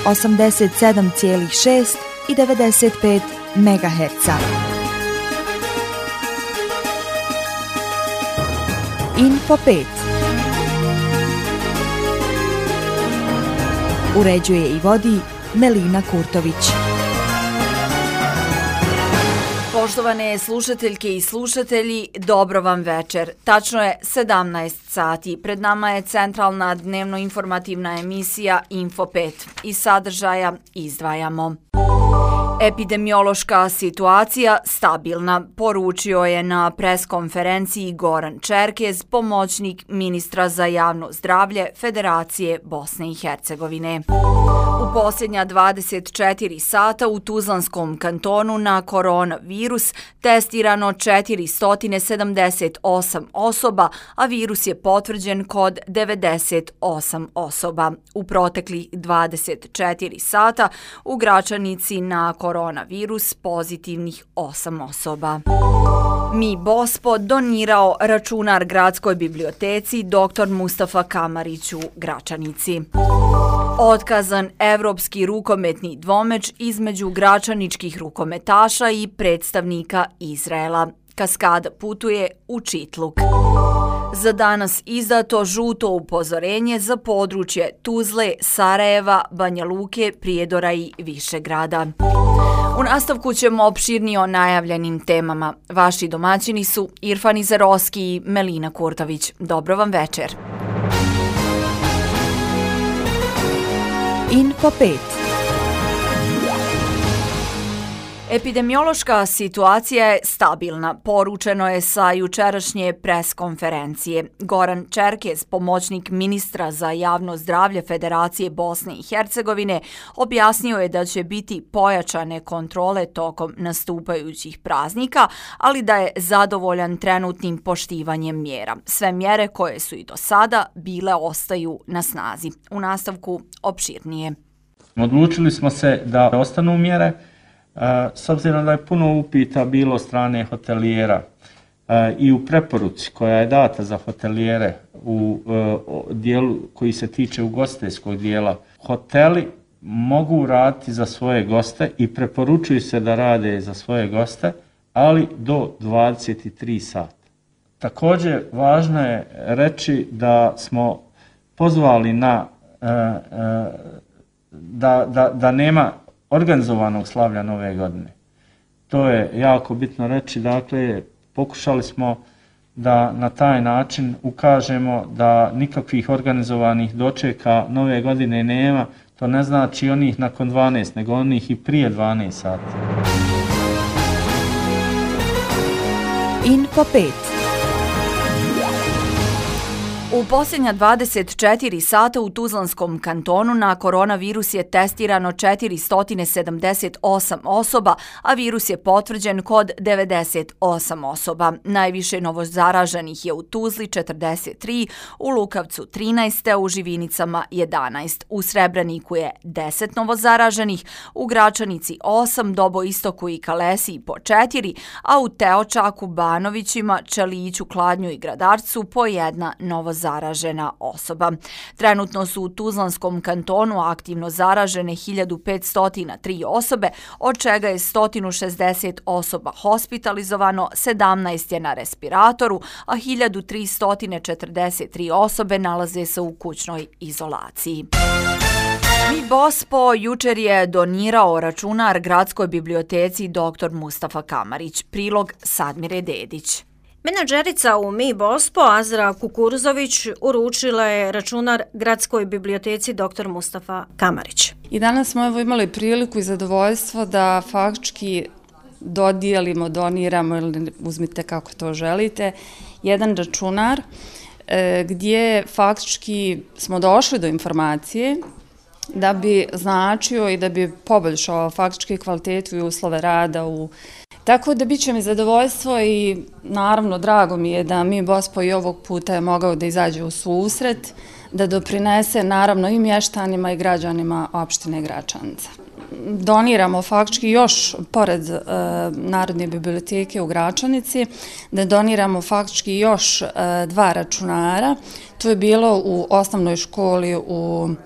87,6 i 95 MHz. Info 5. Uređuje i vodi Melina Kurtović. Poštovane slušateljke i slušatelji, dobro vam večer. Tačno je 17 sati. Pred nama je centralna dnevno-informativna emisija Info 5. Iz sadržaja izdvajamo. Epidemiološka situacija stabilna, poručio je na preskonferenciji Goran Čerkez, pomoćnik ministra za javno zdravlje Federacije Bosne i Hercegovine. U posljednja 24 sata u Tuzlanskom kantonu na koronavirus testirano 478 osoba, a virus je potvrđen kod 98 osoba. U proteklih 24 sata u Gračanici na koronavirus pozitivnih 8 osoba. Mi Bospo donirao računar Gradskoj biblioteci dr. Mustafa Kamarić u Gračanici. Otkazan evropski rukometni dvomeč između gračaničkih rukometaša i predstavnika Izraela. Kaskada putuje u Čitluk. Za danas izdato žuto upozorenje za područje Tuzle, Sarajeva, Banja Luke, Prijedora i Višegrada. U nastavku ćemo opširnije o najavljenim temama. Vaši domaćini su Irfan Izarovski i Melina Kurtović. Dobro vam večer. Info 5. Epidemiološka situacija je stabilna, poručeno je sa jučerašnje preskonferencije. Goran Čerkez, pomoćnik ministra za javno zdravlje Federacije Bosne i Hercegovine, objasnio je da će biti pojačane kontrole tokom nastupajućih praznika, ali da je zadovoljan trenutnim poštivanjem mjera. Sve mjere koje su i do sada bile ostaju na snazi. U nastavku opširnije. Odlučili smo se da ostanu mjere, s obzirom da je puno upita bilo strane hotelijera i u preporuci koja je data za hotelijere u dijelu koji se tiče ugostiteljskog dijela. Hoteli mogu raditi za svoje goste i preporučuju se da rade za svoje goste, ali do 23 sata. Također važno je reći da smo pozvali na da nema organizovanog slavlja Nove godine. To je jako bitno reći, dakle, pokušali smo da na taj način ukažemo da nikakvih organizovanih dočeka Nove godine nema, to ne znači onih nakon 12, nego onih i prije 12 sati. Info 5. U posljednja 24 sata u Tuzlanskom kantonu na koronavirus je testirano 478 osoba, a virus je potvrđen kod 98 osoba. Najviše novozaraženih je u Tuzli 43, u Lukavcu 13, u Živinicama 11. U Srebreniku je 10 novozaraženih, u Gračanici 8, Dobo Istoku i Kalesiji po 4, a u Teočaku, Banovićima, Čeliću, Kladnju i Gradarcu po 1 novozaražena osoba. Trenutno su u Tuzlanskom kantonu aktivno zaražene 1503 osobe, od čega je 160 osoba hospitalizovano, 17 je na respiratoru, a 1343 osobe nalaze se u kućnoj izolaciji. Mi Bospo jučer je donirao računar Gradskoj biblioteci dr. Mustafa Kamarić. Prilog Sadmire Dedić. Menadžerica u Mi Bospo, Azra Kukuruzović, uručila je računar Gradskoj biblioteci dr. Mustafa Kamarić. I danas smo imali priliku i zadovoljstvo da faktički dodijelimo, doniramo ili uzmite kako to želite, jedan računar gdje faktički smo došli do informacije da bi značio i da bi poboljšao faktički kvalitetu i uslove rada u. Tako da bit će mi zadovoljstvo i naravno drago mi je da Mi Bospo i ovog puta je mogao da izađe u susret, da doprinese naravno i mještanima i građanima opštine Gračanica. Doniramo faktički još, pored Narodne biblioteke u Gračanici, da doniramo faktički još 2 računara. To je bilo u osnovnoj školi u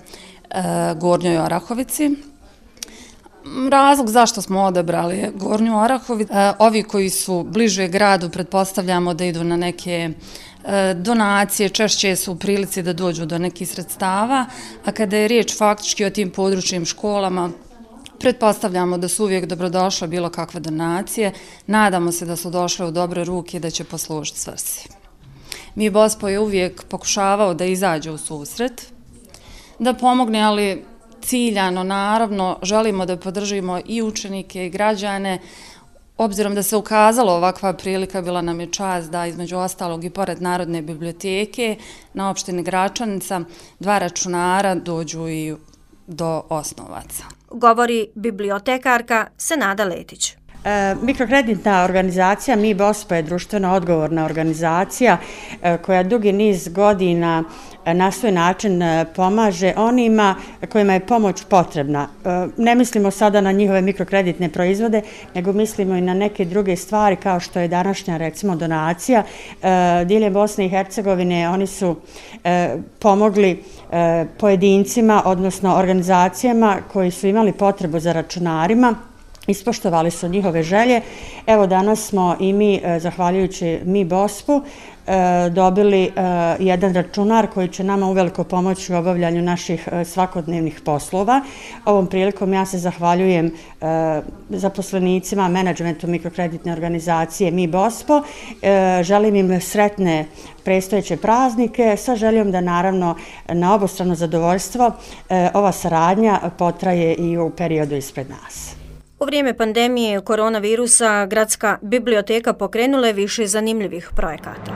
Gornjoj Orahovici. Razlog zašto smo odabrali Gornju Orahovicu, ovi koji su bliže gradu pretpostavljamo da idu na neke donacije, češće su u prilici da dođu do nekih sredstava, a kada je riječ faktički o tim područnim školama, pretpostavljamo da su uvijek dobrodošle bilo kakve donacije, nadamo se da su došle u dobre ruke i da će poslužiti svrsi. Mi BOSPO je uvijek pokušavao da izađe u susret, da pomogne, ali ciljano, naravno, želimo da podržimo i učenike i građane. Obzirom da se ukazalo ovakva prilika, bila nam je čast da između ostalog i pored Narodne biblioteke na opštini Gračanica 2 računara dođu i do Osnovaca. Govori bibliotekarka Senada Letić. Mikrokreditna organizacija Mi BOSPO je društveno odgovorna organizacija koja dugi niz godina na svoj način pomaže onima kojima je pomoć potrebna. Ne mislimo sada na njihove mikrokreditne proizvode, nego mislimo i na neke druge stvari kao što je današnja recimo donacija. Diljem Bosne i Hercegovine oni su pomogli pojedincima, odnosno organizacijama koji su imali potrebu za računarima. Ispoštovali su njihove želje. Evo danas smo i mi, zahvaljujući Mi BOSPO, dobili jedan računar koji će nama uveliko pomoći u obavljanju naših svakodnevnih poslova. Ovom prilikom ja se zahvaljujem zaposlenicima, menadžmentu mikrokreditne organizacije Mi BOSPO. Želim im sretne predstojeće praznike sa željom da naravno na obostrano zadovoljstvo ova saradnja potraje i u periodu ispred nas. U vrijeme pandemije koronavirusa Gradska biblioteka pokrenula je više zanimljivih projekata.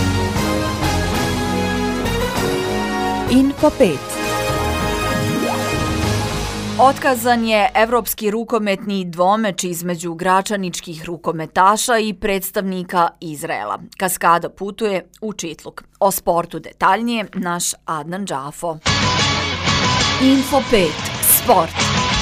Info 5. Otkazan je evropski rukometni dvomeč između gračaničkih rukometaša i predstavnika Izraela. Kaskada putuje u Čitluk. O sportu detaljnije naš Adnan Džafo. Info 5. Sport.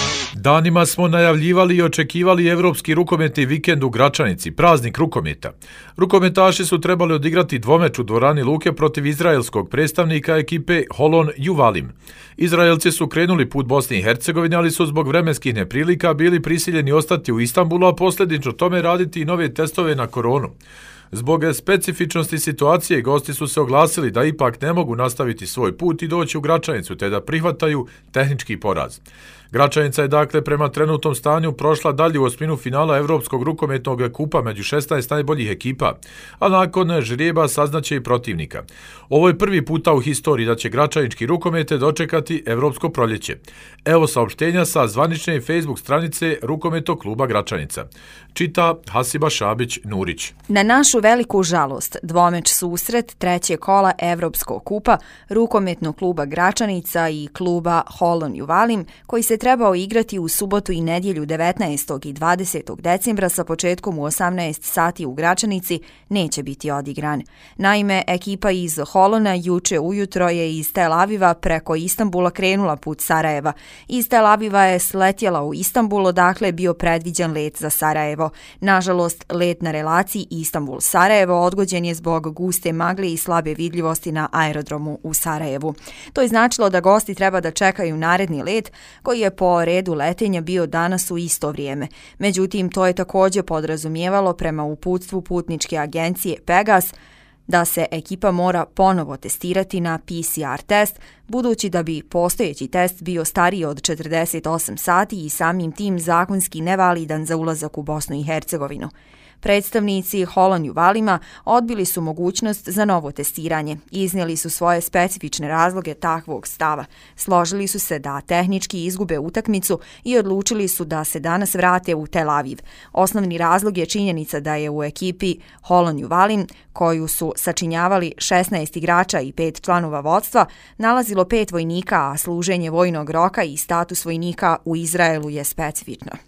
Danima smo najavljivali i očekivali evropski rukometni vikend u Gračanici, praznik rukometa. Rukometaši su trebali odigrati dvomeč u dvorani Luke protiv izraelskog predstavnika ekipe Holon Juvalim. Izraelci su krenuli put Bosne i Hercegovine, ali su zbog vremenskih neprilika bili prisiljeni ostati u Istanbulu, a posljedično tome raditi i nove testove na koronu. Zbog specifičnosti situacije, gosti su se oglasili da ipak ne mogu nastaviti svoj put i doći u Gračanicu, te da prihvataju tehnički poraz. Gračanica je dakle prema trenutnom stanju prošla dalje u osminu finala Evropskog rukometnog kupa među 16 najboljih ekipa, a nakon žrijeba saznaće i protivnika. Ovo je prvi puta u historiji da će gračanički rukomete dočekati Evropsko proljeće. Evo saopštenja sa zvanične Facebook stranice Rukometnog kluba Gračanica. Čita Hasiba Šabić-Nurić. Na našu veliku žalost, dvomeč susret trećeg kola Evropskog kupa Rukometnog kluba Gračanica i kluba Holon Juvalim, koji se trebao igrati u subotu i nedjelju 19. i 20. decembra sa početkom u 18 sati u Gračanici, neće biti odigran. Naime, ekipa iz Holona juče ujutro je iz Tel Aviva preko Istanbula krenula put Sarajeva. Iz Tel Aviva je sletjela u Istanbul, odakle je bio predviđen let za Sarajevo. Nažalost, let na relaciji Istanbul-Sarajevo odgođen je zbog guste magle i slabe vidljivosti na aerodromu u Sarajevu. To je značilo da gosti treba da čekaju naredni let, koji je po redu letenja bio danas u isto vrijeme. Međutim, to je također podrazumijevalo prema uputstvu putničke agencije Pegas da se ekipa mora ponovo testirati na PCR test, budući da bi postojeći test bio stariji od 48 sati i samim tim zakonski nevalidan za ulazak u Bosnu i Hercegovinu. Predstavnici Holon Juvalima odbili su mogućnost za novo testiranje i iznijeli su svoje specifične razloge takvog stava. Složili su se da tehnički izgube utakmicu i odlučili su da se danas vrate u Tel Aviv. Osnovni razlog je činjenica da je u ekipi Holon Juvalim, koju su sačinjavali 16 igrača i 5 članova vodstva, nalazilo 5 vojnika, a služenje vojnog roka i status vojnika u Izraelu je specifično.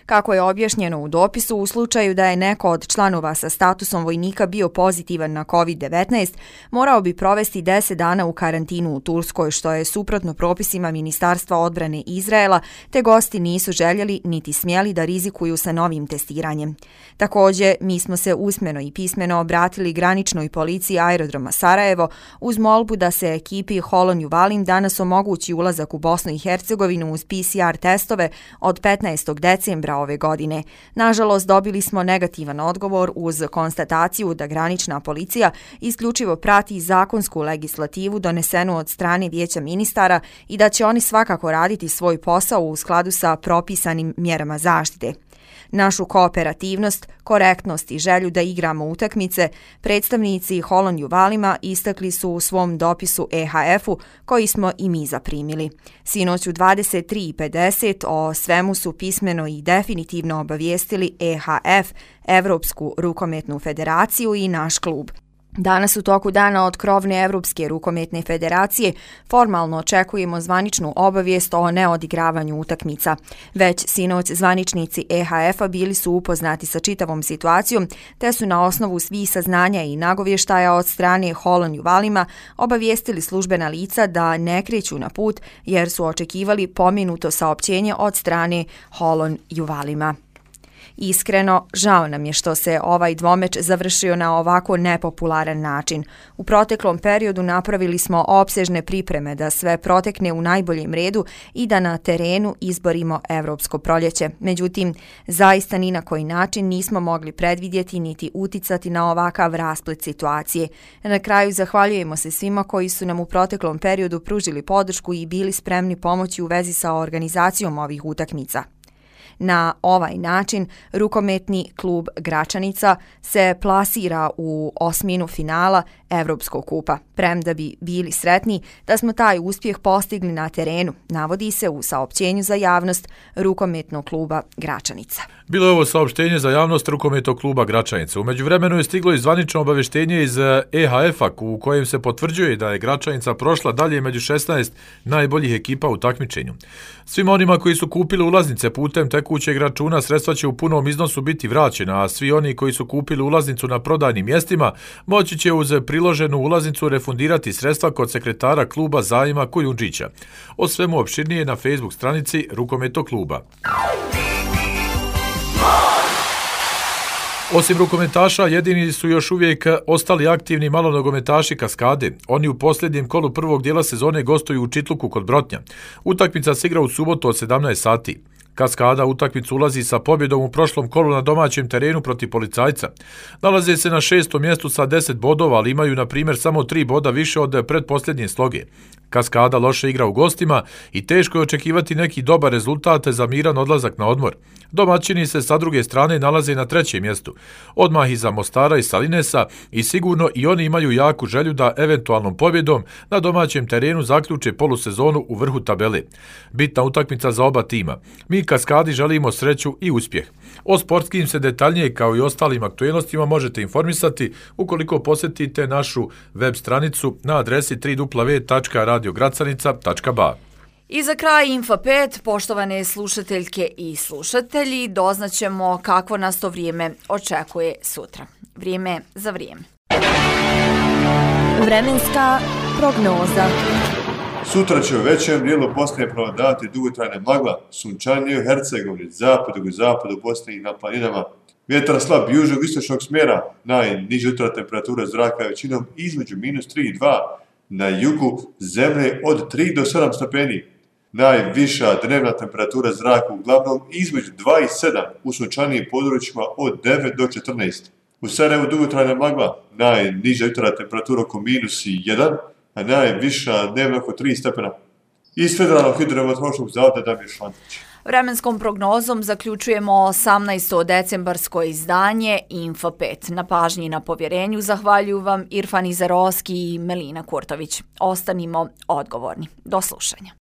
Kako je objašnjeno u dopisu, u slučaju da je neko od članova sa statusom vojnika bio pozitivan na COVID-19, morao bi provesti 10 dana u karantinu u Turskoj, što je suprotno propisima Ministarstva odbrane Izraela, te gosti nisu željeli niti smjeli da rizikuju sa novim testiranjem. Također, mi smo se usmeno i pismeno obratili graničnoj policiji aerodroma Sarajevo uz molbu da se ekipi Holon Juvalim danas omogući ulazak u Bosnu i Hercegovinu uz PCR testove od 15. decembra ove godine. Nažalost, dobili smo negativan odgovor uz konstataciju da granična policija isključivo prati zakonsku legislativu donesenu od strane Vijeća ministara i da će oni svakako raditi svoj posao u skladu sa propisanim mjerama zaštite. Našu kooperativnost, korektnost i želju da igramo utakmice predstavnici Holon Juvalima istakli su u svom dopisu EHF-u koji smo i mi zaprimili. Sinoć u 23:50 o svemu su pismeno i definitivno obavijestili EHF, Evropsku rukometnu federaciju i naš klub. Danas u toku dana od krovne Evropske rukometne federacije formalno očekujemo zvaničnu obavijest o neodigravanju utakmica. Već sinoć zvaničnici EHF-a bili su upoznati sa čitavom situacijom, te su na osnovu svih saznanja i nagovještaja od strane Holon Juvalima obavijestili službena lica da ne kreću na put jer su očekivali pomenuto saopćenje od strane Holon Juvalima. Iskreno, žao nam je što se ovaj dvomeč završio na ovako nepopularan način. U proteklom periodu napravili smo opsežne pripreme da sve protekne u najboljem redu i da na terenu izborimo Evropsko proljeće. Međutim, zaista ni na koji način nismo mogli predvidjeti niti uticati na ovakav rasplet situacije. Na kraju zahvaljujemo se svima koji su nam u proteklom periodu pružili podršku i bili spremni pomoći u vezi sa organizacijom ovih utakmica. Na ovaj način rukometni klub Gračanica se plasira u osminu finala Evropskog kupa. Premda bi bili sretni da smo taj uspjeh postigli na terenu, navodi se u saopćenju za javnost rukometnog kluba Gračanica. Bilo je ovo saopštenje za javnost rukometnog kluba Gračanica. U međuvremenu je stiglo i zvanično obavještenje iz EHF-a u kojem se potvrđuje da je Gračanica prošla dalje među 16 najboljih ekipa u takmičenju. Svim onima koji su kupili ulaznice putem tekućeg računa sredstva će u punom iznosu biti vraćena, a svi oni koji su kupili ulaznicu na prodajnim mjestima moći će uz priloženu ulaznicu refundirati sredstva kod sekretara kluba Zajma Kujundžića. O svemu opširnije na Facebook stranici rukometnog kluba. Osim rukometaša, jedini su još uvijek ostali aktivni malonogometaši Kaskade. Oni u posljednjem kolu prvog dijela sezone gostuju u Čitluku kod Brotnja. Utakmica se igra u subotu od 17 sati. Kaskada utakmicu ulazi sa pobjedom u prošlom kolu na domaćem terenu protiv Policajca. Nalaze se na 6. mjestu sa 10 bodova, ali imaju na primjer samo 3 boda više od pretposljednje sloge. Kaskada loše igra u gostima i teško je očekivati neki dobar rezultat za miran odlazak na odmor. Domaćini se sa druge strane nalaze na 3. mjestu, odmah iza Mostara i Salinesa, i sigurno i oni imaju jaku želju da eventualnom pobjedom na domaćem terenu zaključe polusezonu u vrhu tabele. Bitna utakmica za oba tima. Mi Kaskadi želimo sreću i uspjeh. O sportskim se detaljnije kao i ostalim aktualnostima možete informisati ukoliko posjetite našu web stranicu na adresi www.radiogracanica.ba. I za kraj Info 5, poštovane slušateljke i slušatelji, doznaćemo kakvo nas to vrijeme očekuje sutra. Vrijeme za vrijeme. Vremenska prognoza. Sutra će u većem dijelu Bosne prevladavati dugotrajna magla, sunčanije u Hercegovini, zapadu i zapadu Bosne i na planinama. Vjetar slab južnog istočnog smjera, najniža jutarnja temperatura zraka većinom između -3 i 2, na jugu zemlje od 3 do 7 stepeni. Najviša dnevna temperatura zraka uglavnom između 2 i 7, u sunčanijim područjima od 9 do 14. U Sarajevu dugotrajna magla, najniža jutarnja temperatura oko -1, a najviša dnevna oko 3 stepena. Iz Federalnog hidrometeorološkog zavoda Damir Švantić. Vremenskom prognozom zaključujemo 18. decembarsko izdanje Info 5. Na pažnji i na povjerenju zahvaljuju vam Irfan Izarovski i Melina Kurtović. Ostanimo odgovorni. Do slušanja.